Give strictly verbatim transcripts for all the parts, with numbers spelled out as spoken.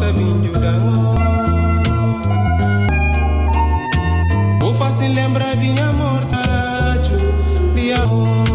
sabinho dango. O fácil lembra de amor, tacho, de amor.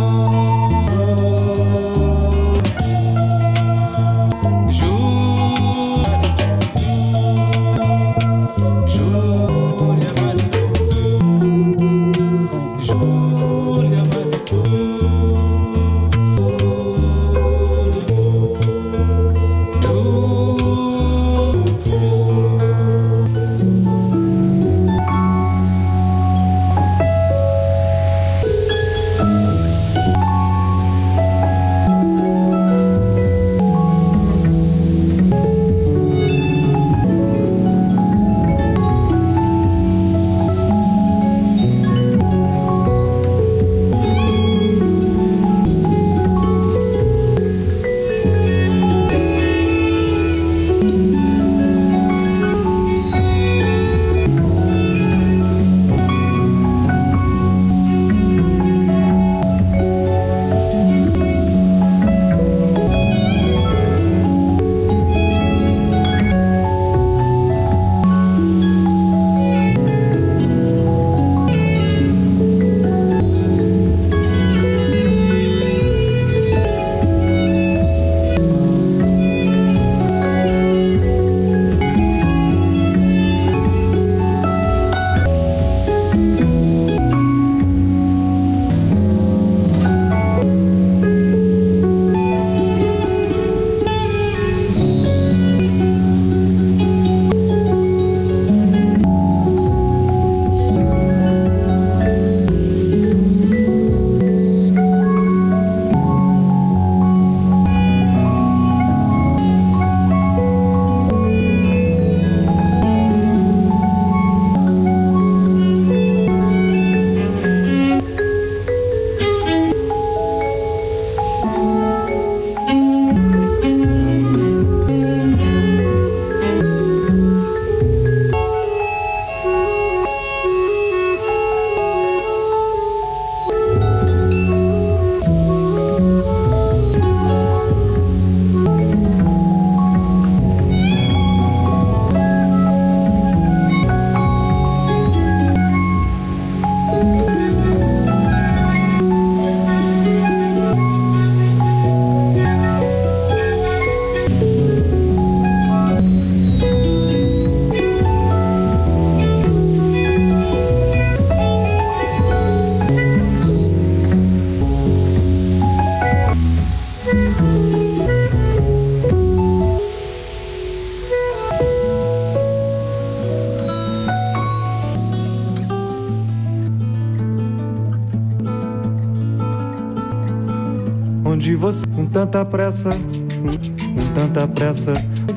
Onde você, com tanta pressa, com, com tanta pressa,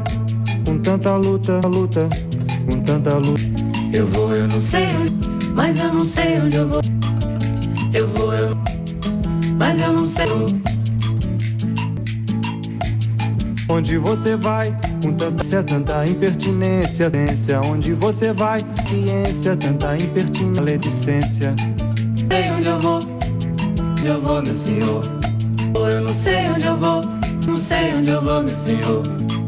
com tanta luta, luta, com tanta luta. Eu vou, eu não sei onde, mas eu não sei onde eu vou. Eu vou, eu, mas eu não sei. Onde você vai, com tanta, tanta impertinência, onde você vai, ciência, tanta impertinência, maledicência. Sei onde eu vou, onde eu vou, meu senhor. Eu não sei onde eu vou, não sei onde eu vou, meu senhor.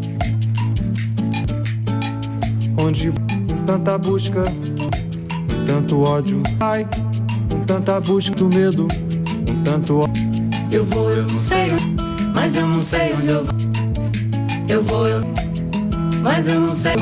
Onde com tanta busca, com tanto ódio, ai, com tanta busca do medo, com tanto ódio. Eu vou, eu não sei onde, mas eu não sei onde eu vou. Eu vou, eu, mas eu não sei.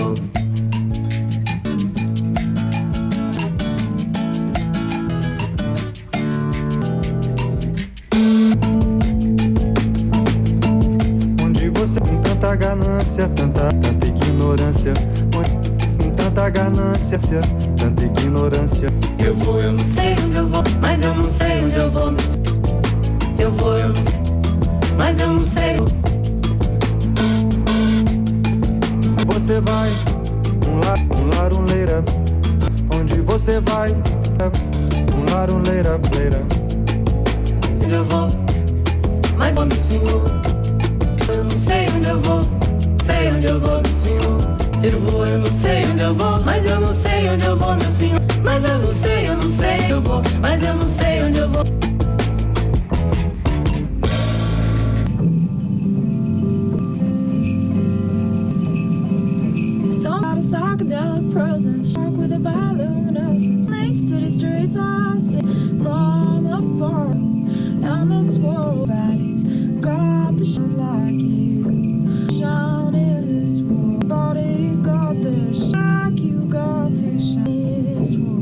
Tanta ganância, tanta, tanta ignorância, com tanta ganância, tanta ignorância. Eu vou, eu não sei onde eu vou, mas eu não sei onde eu vou. Eu vou, eu não sei, mas eu não sei. Você vai, um lar, um lar, um leira. Onde você vai, um lar, um leira, leira. Onde eu vou, mas eu não sei. Eu não sei onde eu vou, sei onde eu vou, meu senhor. Eu vou, eu não sei onde eu vou, mas eu não sei onde eu vou, meu senhor. Mas eu não sei, eu não sei onde eu vou, mas eu não sei onde eu vou. a psychedelic presence, shark with a bioluminescence. These city streets I see from afar. Down this world, body's got the shine like you. Shine in this world, body's got the shine like you got to shine in this world.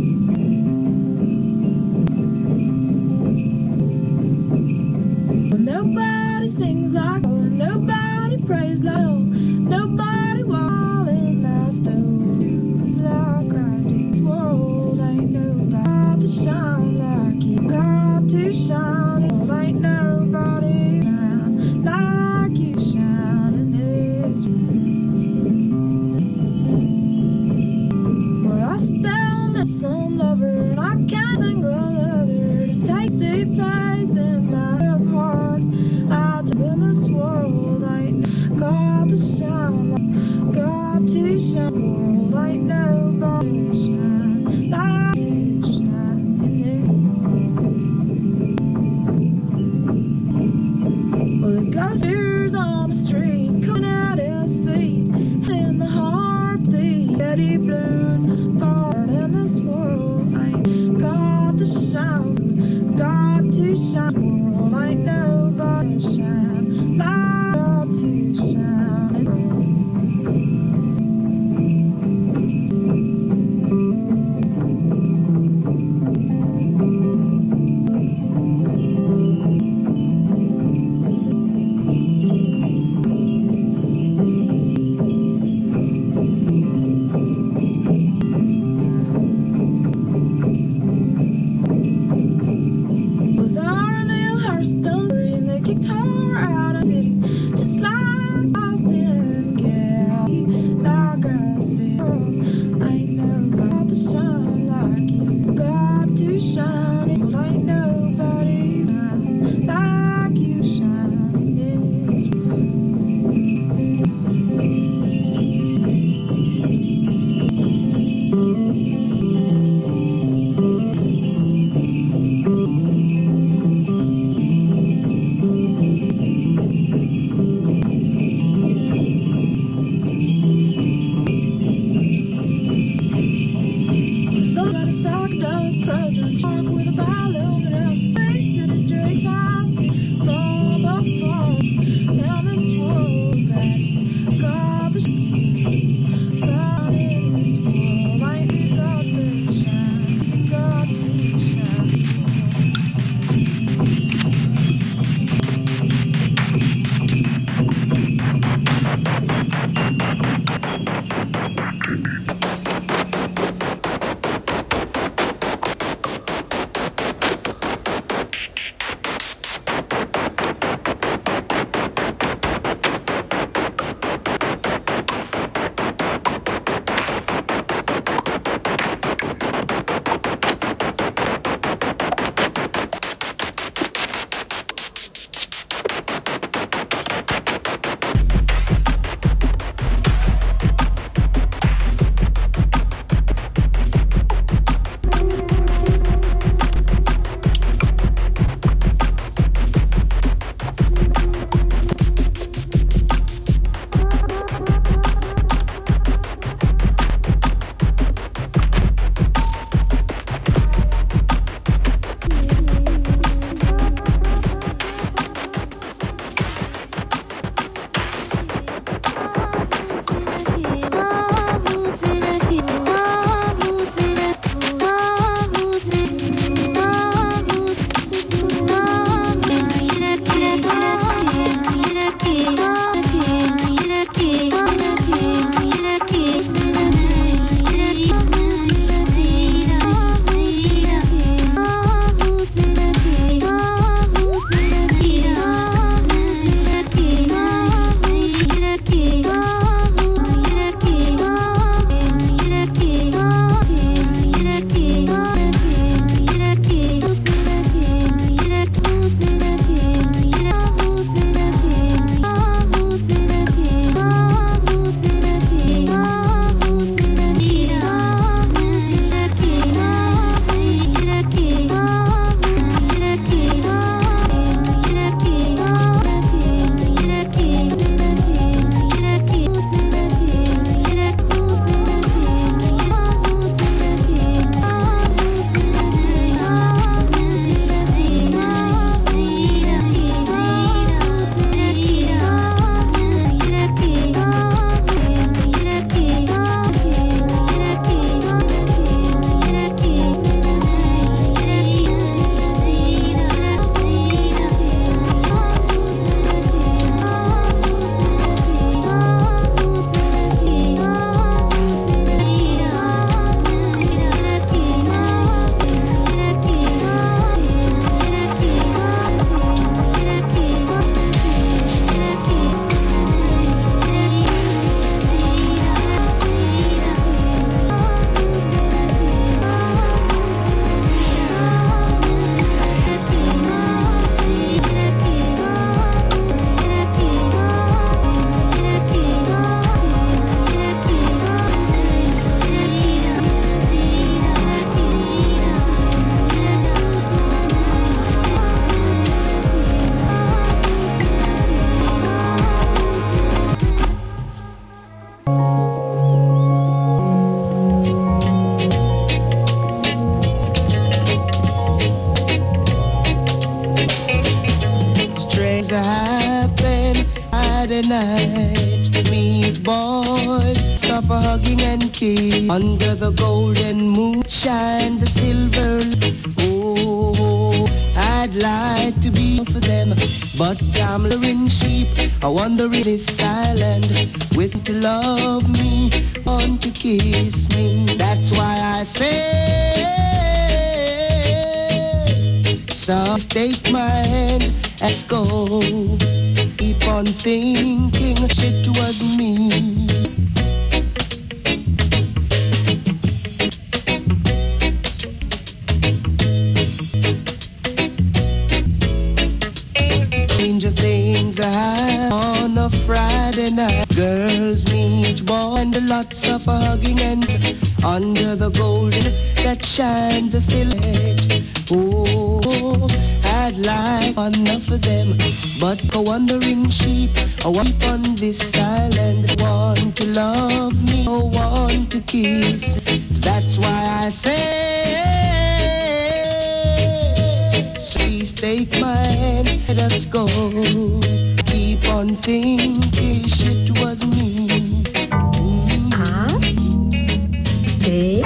Well, nobody sings like oh, nobody prays like oh, nobody walks in my stones like I do. This world ain't nobody to shine like you got to shine. It ain't nobody shine like you shine in this world. Well, I still miss some lover and I can't single other to take deep place in my hearts. I to in this world ain't got to shine like got to shine. World ain't nobody shine like to shine in it. Well, the ghost hears on the street, coming at his feet, in the heartbeat, Eddie Blues, part in this world ain't got to shine, got to shine. World ain't nobody shine, like got to shine in it. Was I in boys stop hugging and kiss. Under the golden moon shines a silver. Oh, I'd like to be for them, but gambling sheep are wandering this island with to love me, want to kiss me. That's why I say, so take my hand, let's go. Keep on thinking it was me. Stranger things are on a Friday night. Girls meet, boy, and lots of hugging and under the golden that shines a silhouette. Oh, I'd like enough of them, but a wandering sheep, I want on this island, want to love me, I want to kiss. That's why I say, please take my hand, let us go. Keep on thinking it was me. Mm. Ah, eh.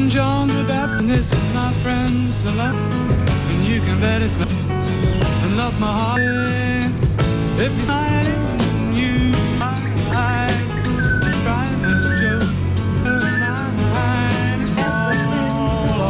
John the Baptist. This is my friend Salam, and you can bet it's and love my heart. If you're smiling, you I cry a joke. And it's all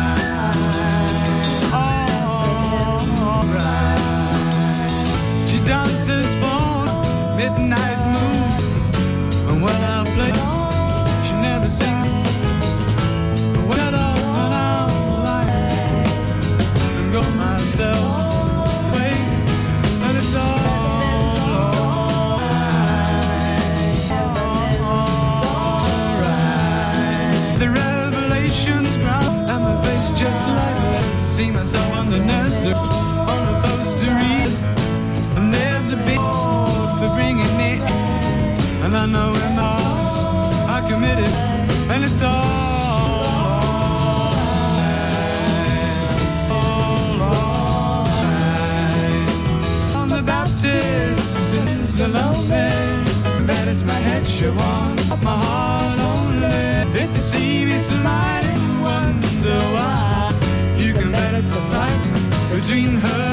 alright. She dances for midnight moon, and when I play, she never sings. Get off and out like and go myself away, and it's all alright. The revelations ground and my face just like that. See myself on the nursery on a poster read, and there's a big board for bringing me in, and I know in my heart I committed, and it's all. Baptist in Salome, that is my head show on my heart only. If you see me smiling, wonder why. You can bet it's a fight between her